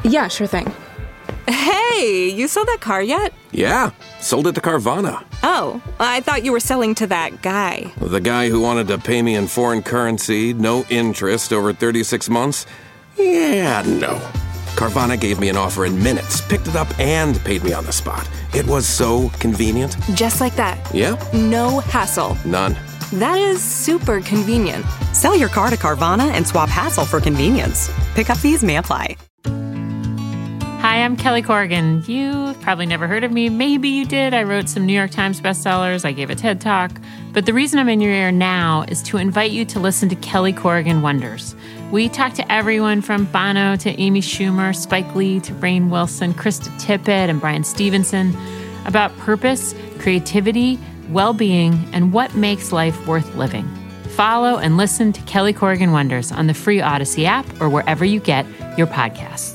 Yeah, sure thing. Hey, you sold that car yet? Yeah, sold it to Carvana. Oh, I thought you were selling to that guy. The guy who wanted to pay me in foreign currency, no interest, over 36 months? Yeah, no. Carvana gave me an offer in minutes, picked it up, and paid me on the spot. It was so convenient. Just like that. Yeah. No hassle. None. That is super convenient. Sell your car to Carvana and swap hassle for convenience. Pickup fees may apply. Hi, I'm Kelly Corrigan. You've probably never heard of me. Maybe you did. I wrote some New York Times bestsellers. I gave a TED Talk. But the reason I'm in your ear now is to invite you to listen to Kelly Corrigan Wonders. We talk to everyone from Bono to Amy Schumer, Spike Lee to Rainn Wilson, Krista Tippett, and Brian Stevenson about purpose, creativity, well-being, and what makes life worth living. Follow and listen to Kelly Corrigan Wonders on the free Odyssey app or wherever you get your podcasts.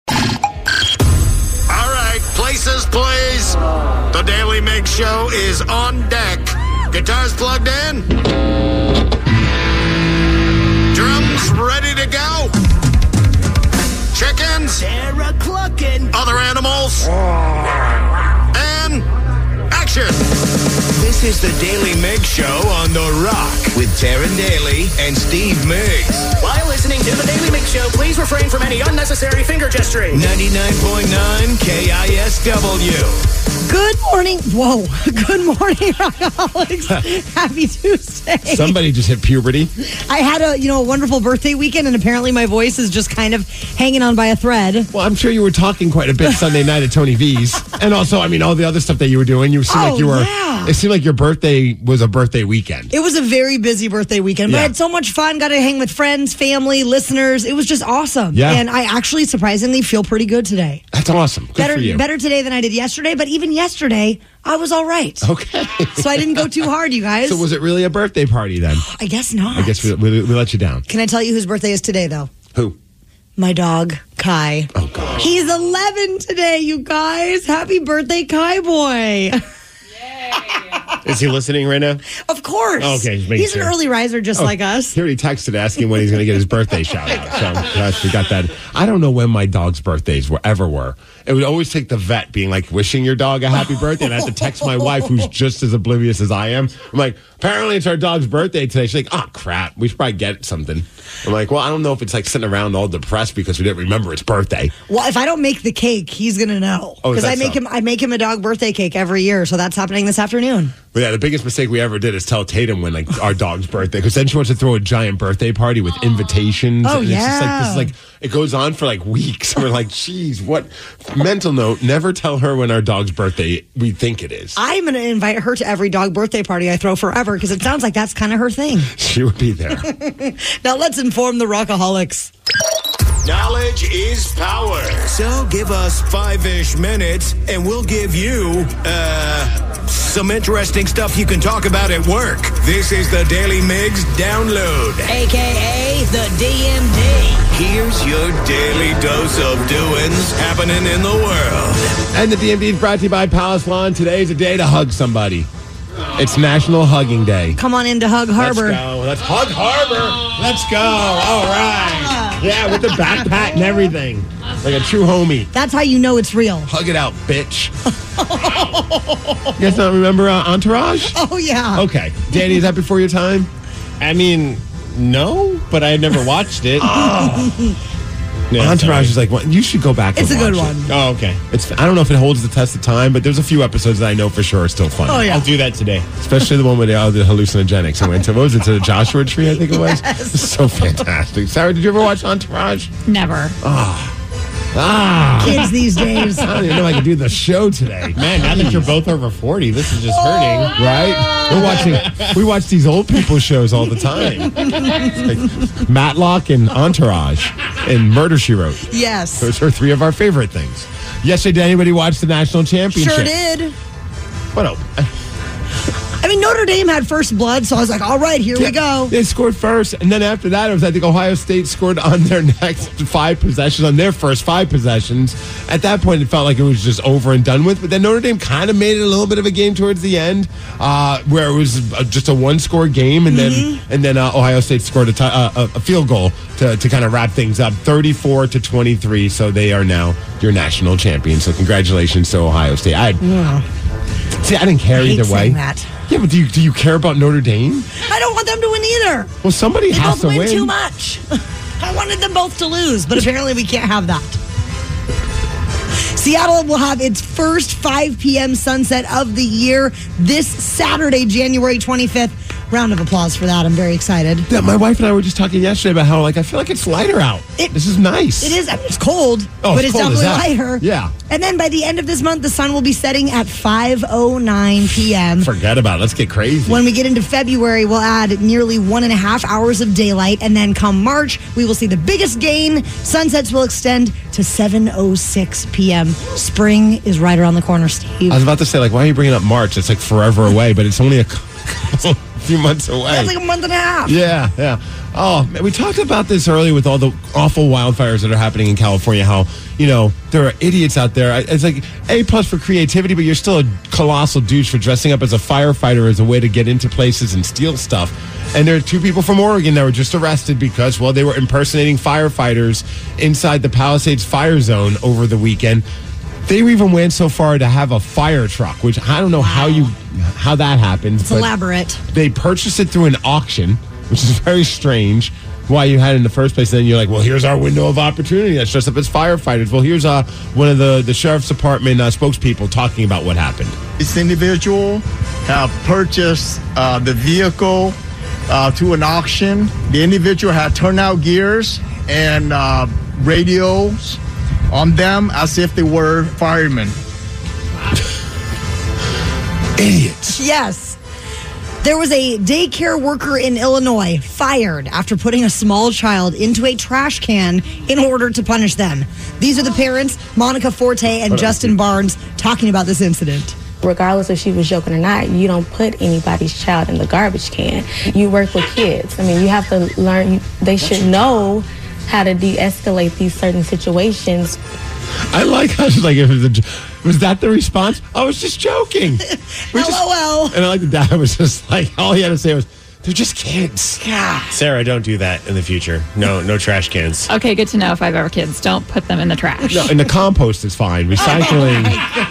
All right, places, please. The Daily Mix Show is on deck. Guitars plugged in. Drums ready to go. Chickens. Sarah clucking. Other animals. And action. This is the Daily Mix Show on The Rock with Taryn Daly and Steve Miggs. While listening to the Daily Mix Show, please refrain from any unnecessary finger gesturing. 99.9 KISW. Good morning. Whoa. Good morning, Rockaholics. Happy Tuesday. Somebody just hit puberty. I had a wonderful birthday weekend, and apparently my voice is just kind of hanging on by a thread. Well, I'm sure you were talking quite a bit Sunday night at Tony V's. And also, I mean, all the other stuff that you were doing. You seemed like you were. Yeah. It seemed like your birthday was a birthday weekend. It was a very busy birthday weekend, but I had so much fun. Got to hang with friends, family, listeners. It was just awesome. Yeah. And I actually surprisingly feel pretty good today. That's awesome. Good for you. Better today than I did yesterday, but even yesterday, I was all right. Okay. So I didn't go too hard, you guys. So was it really a birthday party then? I guess not. I guess we let you down. Can I tell you whose birthday is today, though? Who? My dog, Kai. Oh, gosh. He's 11 today, you guys. Happy birthday, Kai boy. Is he listening right now? Of course. Okay, just making he's sure. an early riser just like us. He already texted asking when he's going to get his birthday shout out. So we got that. I don't know when my dog's birthdays were. It would always take the vet being like wishing your dog a happy birthday, and I have to text my wife, who's just as oblivious as I am. I'm like, apparently it's our dog's birthday today. She's like, oh crap, we should probably get something. I'm like, well, I don't know if it's like sitting around all depressed because we didn't remember its birthday. Well, if I don't make the cake, he's gonna know Oh, is because that I make him a dog birthday cake every year. So that's happening this afternoon. But yeah, the biggest mistake we ever did is tell Tatum when like our dog's birthday, because then she wants to throw a giant birthday party with invitations. Oh, and it's just yeah. this is like it goes on for like weeks. And we're like, geez, what? Mental note: never tell her when our dog's birthday we think it is. I'm gonna invite her to every dog birthday party I throw forever because it sounds like that's kind of her thing. She would be there. Now let's inform the Rockaholics. Knowledge is power. So give us 5-ish minutes and we'll give you, some interesting stuff you can talk about at work. This is the Daily Mix Download. AKA the DMD. Here's your daily dose of doings happening in the world. And the DMD is brought to you by Palace Lawn. Today's a day to hug somebody. It's National Hugging Day. Come on into Hug Harbor. Let's go. Let's Hug Harbor. Let's go. All right. Yeah, with the back pat and everything. Like a true homie. That's how you know it's real. Hug it out, bitch. You guys not remember Entourage? Oh, yeah. Okay. Danny, is that before your time? I mean, no, but I never watched it. Yeah, Entourage is like, well, you should go back It's and a good watch one. it. Oh, okay. I don't know if it holds the test of time, but there's a few episodes that I know for sure are still funny. Oh, yeah. I'll do that today. Especially the one with the hallucinogenics. I went to, what was it, to the Joshua Tree, I think it was? Yes. It's so fantastic. Sarah, did you ever watch Entourage? Never. Kids these days. I don't even know I can do the show today. Man, now that you're both over 40, this is just hurting. Right? We watch these old people shows all the time. Like Matlock and Entourage and Murder, She Wrote. Yes. Those are three of our favorite things. Yesterday, did anybody watch the national championship? Sure did. What else? I mean, Notre Dame had first blood, so I was like, all right, here we go. They scored first, and then after that, it was, I think, Ohio State scored on their next 5 possessions, on their first 5 possessions. At that point, it felt like it was just over and done with, but then Notre Dame kind of made it a little bit of a game towards the end, where it was just a one-score game, and then Ohio State scored a field goal to kind of wrap things up, 34-23, so they are now your national champion. So congratulations to Ohio State. See, I didn't care either way. That. Yeah, but do you care about Notre Dame? I don't want them to win either. Well, somebody has to win. win. Too much. I wanted them both to lose, but apparently we can't have that. Seattle will have its first 5 p.m. sunset of the year this Saturday, January 25th. Round of applause for that. I'm very excited. Yeah, my wife and I were just talking yesterday about how, I feel like it's lighter out. This is nice. It is. I mean, it's cold, but it's cold definitely lighter. Yeah. And then by the end of this month, the sun will be setting at 5:09 p.m. Forget about it. Let's get crazy. When we get into February, we'll add nearly 1.5 hours of daylight. And then come March, we will see the biggest gain. Sunsets will extend to 7:06 p.m. Spring is right around the corner, Steve. I was about to say, why are you bringing up March? It's forever away, but it's only a few months away. That's like a month and a half. Yeah. Oh, man, we talked about this earlier with all the awful wildfires that are happening in California, how, there are idiots out there. It's like A+ for creativity, but you're still a colossal douche for dressing up as a firefighter as a way to get into places and steal stuff. And there are 2 people from Oregon that were just arrested because, they were impersonating firefighters inside the Palisades fire zone over the weekend. They even went so far to have a fire truck, which I don't know how that happened. It's elaborate. They purchased it through an auction, which is very strange. Why you had it in the first place? And then you're like, well, here's our window of opportunity. Let's dress up as firefighters. Well, here's one of the sheriff's department spokespeople talking about what happened. This individual have purchased the vehicle through an auction. The individual had turnout gears and radios on them as if they were firemen. Idiots. Yes. There was a daycare worker in Illinois fired after putting a small child into a trash can in order to punish them. These are the parents, Monica Forte and Justin Barnes, talking about this incident. Regardless if she was joking or not, you don't put anybody's child in the garbage can. You work with kids. I mean, you have to learn. They should know how to de-escalate these certain situations. I like how she's like, was that the response? I was just joking. LOL. And I like the dad was just like, all he had to say was, they're just kids. Yeah. Sarah, don't do that in the future. No trash cans. Okay, good to know if I have ever kids. Don't put them in the trash. No, and the compost is fine. Recycling.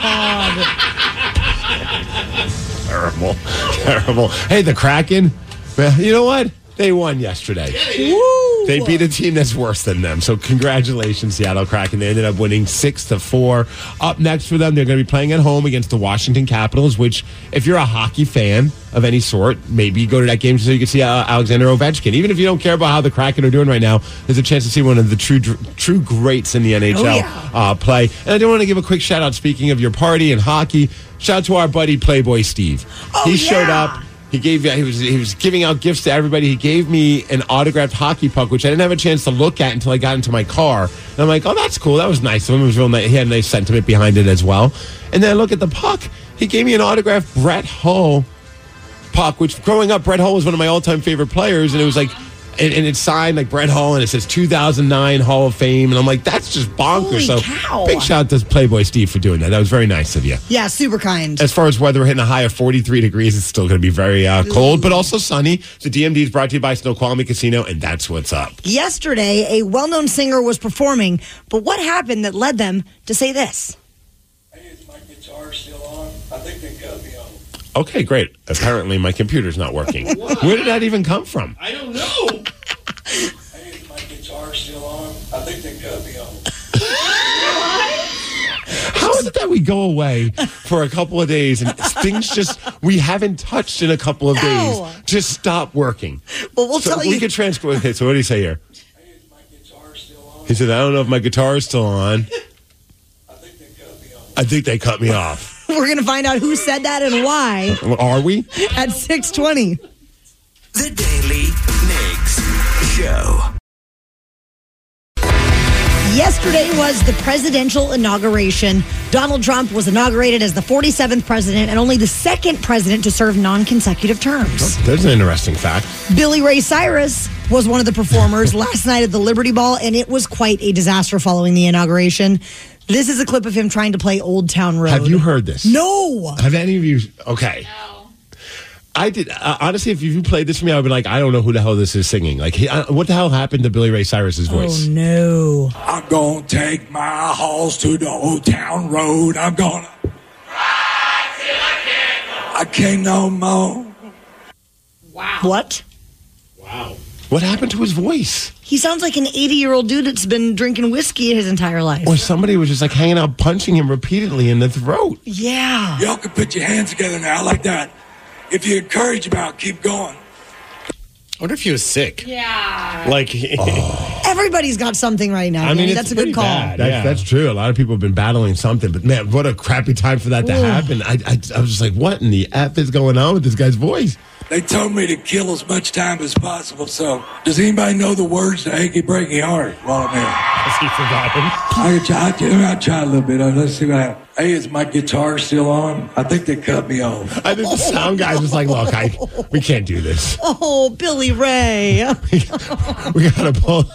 Oh, Terrible. Hey, the Kraken, well, you know what? They won yesterday. Woo! They beat a team that's worse than them. So congratulations, Seattle Kraken. They ended up winning 6-4. Up next for them, they're going to be playing at home against the Washington Capitals, which, if you're a hockey fan of any sort, maybe you go to that game so you can see Alexander Ovechkin. Even if you don't care about how the Kraken are doing right now, there's a chance to see one of the true greats in the NHL play. And I do want to give a quick shout out, speaking of your party and hockey, shout out to our buddy Playboy Steve. He showed up. He was giving out gifts to everybody. He gave me an autographed hockey puck, which I didn't have a chance to look at until I got into my car. And I'm like, oh, that's cool. That was nice of him. It was real nice. He had a nice sentiment behind it as well. And then I look at the puck. He gave me an autographed Brett Hull puck, which growing up, Brett Hull was one of my all-time favorite players. And it was like, and it's signed like Brett Hull, and it says 2009 Hall of Fame. And I'm like, that's just bonkers. Holy cow. Big shout out to Playboy Steve for doing that. That was very nice of you. Yeah, super kind. As far as weather, we're hitting a high of 43 degrees. It's still going to be very cold, but also sunny. The DMD is brought to you by Snoqualmie Casino, and that's what's up. Yesterday, a well-known singer was performing, but what happened that led them to say this? Hey, is my guitar still on? I think they cut me on. Okay, great. Apparently, my computer's not working. Where did that even come from? I don't know. Hey, is my guitar still on? I think they cut me on. How is it that we go away for a couple of days and things we haven't touched in a couple of days just stop working? Well, we'll tell you. We could transport. Okay, so what did he say here? Hey, is my guitar still on? He said, I don't know if my guitar is still on. I think they cut me off. I think they cut me off. We're going to find out who said that and why. Are we? At 6:20. The Daily Migs Show. Yesterday was the presidential inauguration. Donald Trump was inaugurated as the 47th president and only the second president to serve non-consecutive terms. That's an interesting fact. Billy Ray Cyrus was one of the performers last night at the Liberty Ball, and it was quite a disaster following the inauguration. This is a clip of him trying to play Old Town Road. Have you heard this? No. Have any of you? Okay. No. I did. Honestly, if you played this for me, I would be like, I don't know who the hell this is singing. Like, what the hell happened to Billy Ray Cyrus's voice? Oh, no. I'm going to take my horse to the Old Town Road. I'm going to ride till I can't no more. Wow. What? Wow. What happened to his voice? He sounds like an 80-year-old dude that's been drinking whiskey his entire life. Or somebody was just like hanging out, punching him repeatedly in the throat. Yeah. Y'all can put your hands together now like that. If you're encouraged about, keep going. I wonder if he was sick. Yeah. Like, everybody's got something right now. I mean, that's a good call. That's true. A lot of people have been battling something, but man, what a crappy time for that to happen. I was just like, what in the F is going on with this guy's voice? They told me to kill as much time as possible. So, does anybody know the words to "Achy Breaky Heart"? While I'm here, has he forgotten? I'll try a little bit. Let's see what happens. Hey, is my guitar still on? I think they cut me off. I think the sound guy was like, look, we can't do this. Oh, Billy Ray. We got to pull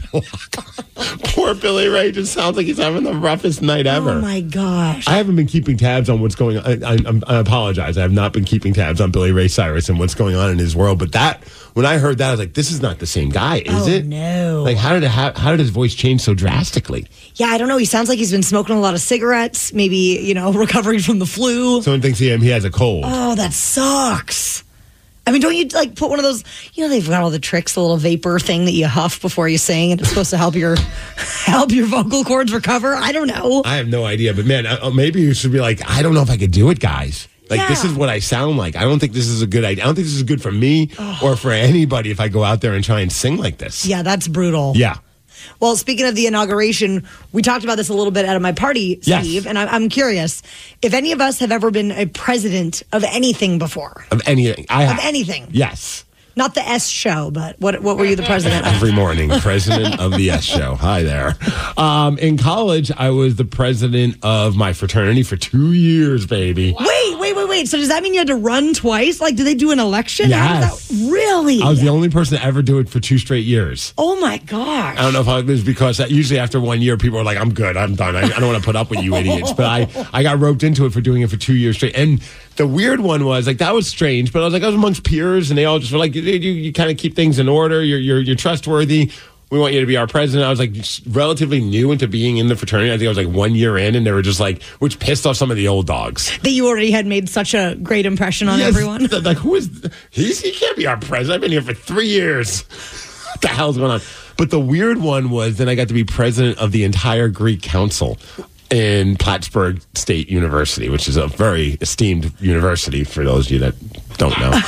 Poor Billy Ray just sounds like he's having the roughest night ever. Oh, my gosh. I haven't been keeping tabs on what's going on. I apologize. I have not been keeping tabs on Billy Ray Cyrus and what's going on in his world. But when I heard that, I was like, this is not the same guy, is it? No. Like, how did his voice change so drastically? Yeah, I don't know. He sounds like he's been smoking a lot of cigarettes, maybe, recovering from the flu. Someone thinks he has a cold. Oh, that sucks. I mean, don't you put one of those, they've got all the tricks, the little vapor thing that you huff before you sing, and it's supposed to help your vocal cords recover? I don't know. I have no idea, but man, maybe you should be like, I don't know if I could do it, guys. This is what I sound like. I don't think this is a good idea. I don't think this is good for me or for anybody if I go out there and try and sing like this. Yeah, that's brutal. Yeah. Well, speaking of the inauguration, we talked about this a little bit at my party, Steve, and I'm curious if any of us have ever been a president of anything before. Of anything. Of anything. Yes. Not the S show, but what were you the president of? Every morning, president of the S show. Hi there. In college, I was the president of my fraternity for 2 years, baby. Wait. So does that mean you had to run twice? Like, did they do an election? Yes. Really? I was the only person to ever do it for 2 straight years. Oh, my gosh. I don't know if it was because usually after 1 year, people are like, I'm good, I'm done. I don't want to put up with you idiots. But I got roped into it for doing it for 2 years straight. And the weird one was, that was strange, but I was amongst peers, and they all just were like, you kind of keep things in order. You're trustworthy. We want you to be our president. I was relatively new into being in the fraternity. I think I was 1 year in, and they were just which pissed off some of the old dogs. That you already had made such a great impression on everyone. Who is he? Can't be our president. I've been here for 3 years. What the hell's going on? But the weird one was then I got to be president of the entire Greek Council in Plattsburgh State University, which is a very esteemed university for those of you that don't know.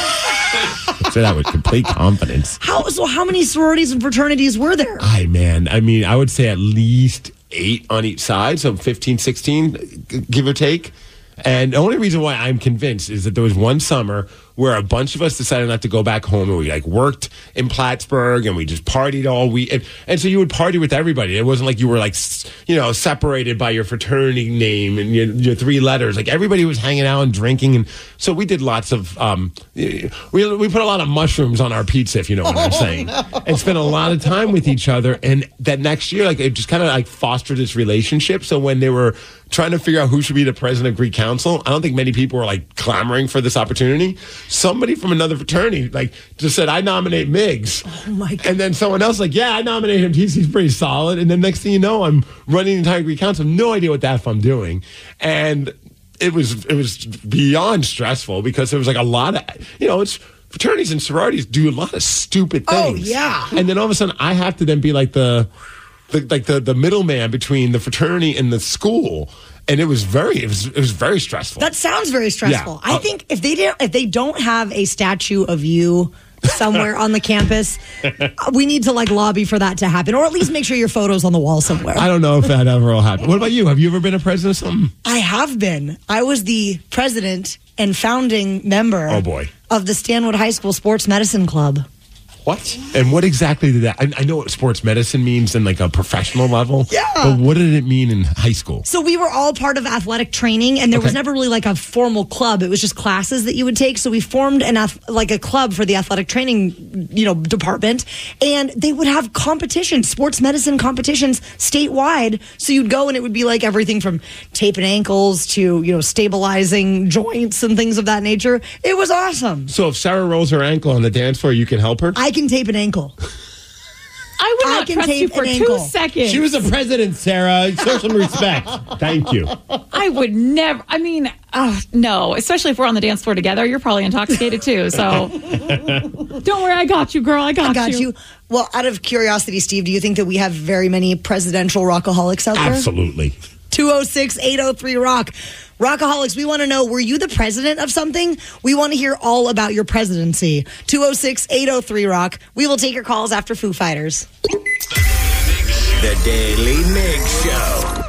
Say that with complete confidence. How many sororities and fraternities were there? I would say at least 8 on each side, so 15, 16, give or take. And the only reason why I'm convinced is that there was one summer where a bunch of us decided not to go back home, and we worked in Plattsburgh, and we just partied all week. And so you would party with everybody. It wasn't like you were separated by your fraternity name and your 3 letters. Everybody was hanging out and drinking. And so we did lots of, we put a lot of mushrooms on our pizza, if you know what I'm saying, and spent a lot of time with each other. And that next year, it just kind of fostered this relationship. So when they were trying to figure out who should be the president of Greek Council, I don't think many people were clamoring for this opportunity. Somebody from another fraternity just said, I nominate Miggs. Oh my God. And then someone else yeah, I nominate him. He's pretty solid. And then next thing you know, I'm running the entire Greek Council. No idea what the F I'm doing. And it was beyond stressful because there was a lot of, it's fraternities and sororities do a lot of stupid things. Oh, yeah. And then all of a sudden I have to then be the middleman between the fraternity and the school. And it was very stressful. That sounds very stressful. Yeah. I think if they don't have a statue of you somewhere on the campus, we need to lobby for that to happen, or at least make sure your photo's on the wall somewhere. I don't know if that ever will happen. What about you? Have you ever been a president of something? I have been. I was the president and founding member oh boy. of the Stanwood High School Sports Medicine Club. What? And what exactly did that? I know what sports medicine means in like a professional level. Yeah. But what did it mean in high school? So we were all part of athletic training, and there was never really like a formal club. It was just classes that you would take. So we formed a club for the athletic training, department, and they would have competitions, sports medicine competitions statewide. So you'd go, and it would be like everything from taping ankles to stabilizing joints and things of that nature. It was awesome. So if Sarah rolls her ankle on the dance floor, you can help her? I can tape an ankle. I would not trust you for 2 seconds. She was the president, Sarah. Show some respect. Thank you. I would never. I mean, no. Especially if we're on the dance floor together. You're probably intoxicated too. So don't worry. I got you, girl. I got you. Well, out of curiosity, Steve, do you think that we have very many presidential rockaholics out there? Absolutely. 206-803-ROCK. Rockaholics, we want to know, were you the president of something? We want to hear all about your presidency. 206-803-ROCK. We will take your calls after Foo Fighters. The Daily Mig Show.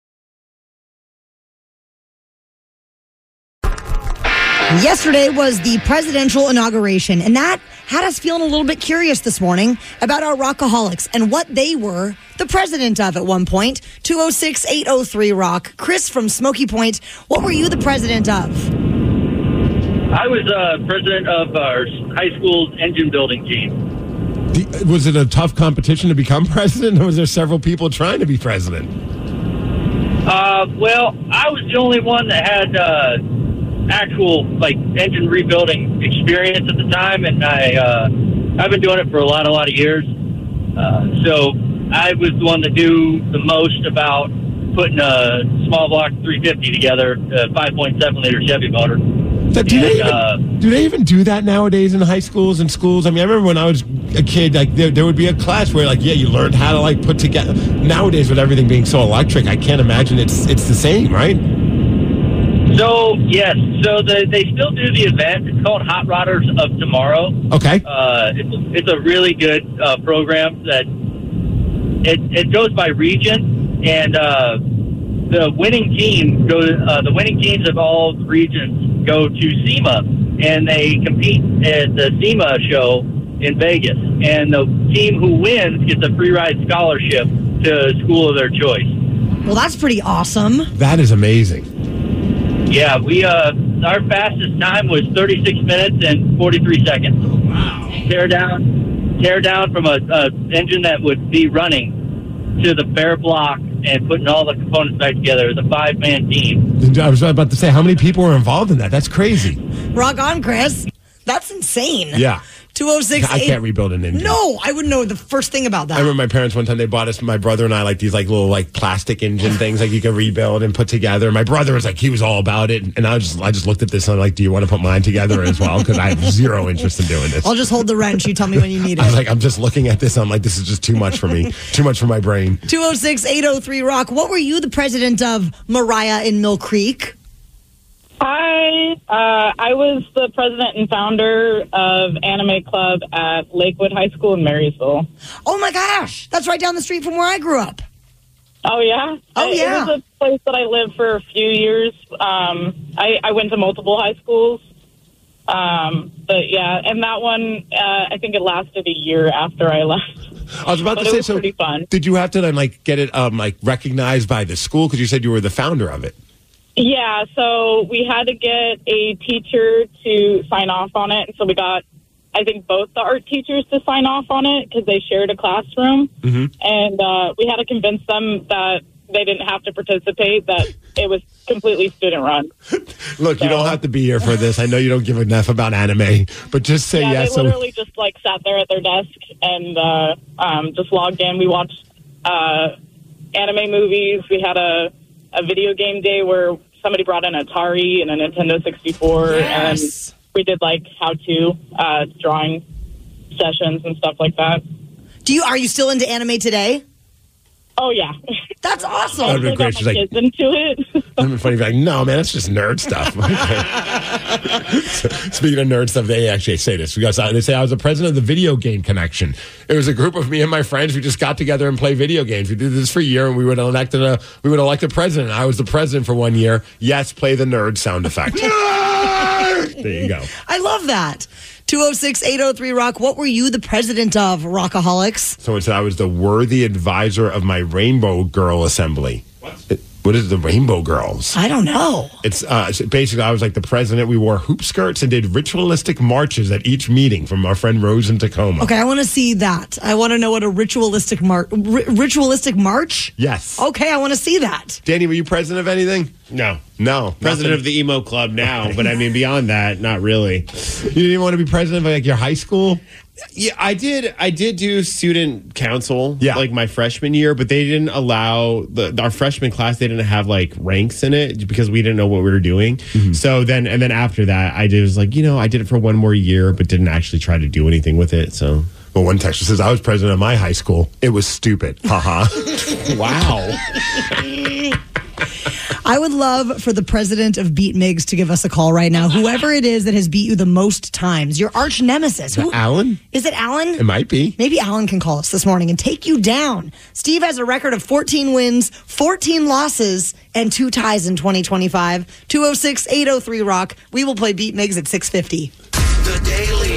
Yesterday was the presidential inauguration, and that had us feeling a little bit curious this morning about our rockaholics and what they were the president of at one point. 206-803-ROCK. Chris from Smoky Point, what were you the president of? I was president of our high school's engine building team. Was it a tough competition to become president, or was there several people trying to be president? Well, I was the only one that had actual engine rebuilding experience at the time, and I've been doing it for a lot of years. So I was the one that knew the most about putting a small block 350 together, a 5.7 liter Chevy motor. So do they even do that nowadays in high schools and schools? I mean, I remember when I was a kid, there would be a class where you learned how to put together. Nowadays, with everything being so electric, I can't imagine it's the same, right? So, yes. So they still do the event. It's called Hot Rodders of Tomorrow. Okay. It's a really good program that it goes by region, and the winning team the winning teams of all the regions go to SEMA, and they compete at the SEMA show in Vegas. And the team who wins gets a free ride scholarship to a school of their choice. Well, that's pretty awesome. That is amazing. Yeah, we our fastest time was 36 minutes and 43 seconds. Oh, wow. Tear down from a engine that would be running to the bare block and putting all the components back together. It was a 5-man team. I was about to say, how many people were involved in that? That's crazy. Rock on, Chris. That's insane. Yeah. 206. I can't rebuild an engine. No, I wouldn't know the first thing about that. I remember my parents one time, they bought us, my brother and I, these little plastic engine things you can rebuild and put together. My brother was he was all about it. And I just looked at this and I'm do you want to put mine together as well? Because I have zero interest in doing this. I'll just hold the wrench. You tell me when you need it. I was I'm just looking at this. I'm this is just too much for me. Too much for my brain. 206-803-ROCK. What were you the president of, Mariah in Mill Creek? I was the president and founder of Anime Club at Lakewood High School in Marysville. Oh, my gosh. That's right down the street from where I grew up. Oh, yeah? Oh, yeah. It was a place that I lived for a few years. I went to multiple high schools. But, yeah, and that one, I think it lasted a year after I left. I was about to say, so pretty fun. Did you have to then get it recognized by the school? Because you said you were the founder of it. Yeah, so we had to get a teacher to sign off on it. And so we got, I think, both the art teachers to sign off on it because they shared a classroom. Mm-hmm. And we had to convince them that they didn't have to participate, that it was completely student-run. Look, you don't have to be here for this. I know you don't give enough about anime, but just say yes. They literally just sat there at their desk and just logged in. We watched anime movies. We had a video game day where somebody brought an Atari and a Nintendo 64, and we did how-to drawing sessions and stuff like that. Are you still into anime today? Oh yeah, that's awesome. That would have been great. She's kids into it. That'd be funny. No, man, that's just nerd stuff. So, speaking of nerd stuff, they actually say this. They say I was the president of the Video Game Connection. It was a group of me and my friends. We just got together and play video games. We did this for a year, and we would elect a president. I was the president for 1 year. Yes, play the nerd sound effect. There you go. I love that. 206-803-ROCK. What were you the president of, Rockaholics? Someone said I was the worthy advisor of my Rainbow Girl Assembly. What is the Rainbow Girls? I don't know. It's basically I was like the president. We wore hoop skirts and did ritualistic marches at each meeting from our friend Rose in Tacoma. Okay, I want to see that. I want to know what a ritualistic march? Yes. Okay, I want to see that. Danny, were you president of anything? No. nothing. President of the emo club now, but I mean beyond that, not really. You didn't even want to be president of like your high school? Yeah, I did do student council like my freshman year, but they didn't allow our freshman class. They didn't have like ranks in it because we didn't know what we were doing. Mm-hmm. So then after that, I was like, I did it for one more year, but didn't actually try to do anything with it. So. Well, one texter says, I was president of my high school. It was stupid. Haha. Wow. I would love for the president of Beat Migs to give us a call right now. Whoever it is that has beat you the most times, your arch nemesis. Alan? Is it Alan? It might be. Maybe Alan can call us this morning and take you down. Steve has a record of 14 wins, 14 losses, and 2 ties in 2025. 206-803-ROCK. We will play Beat Migs at 6:50. The Daily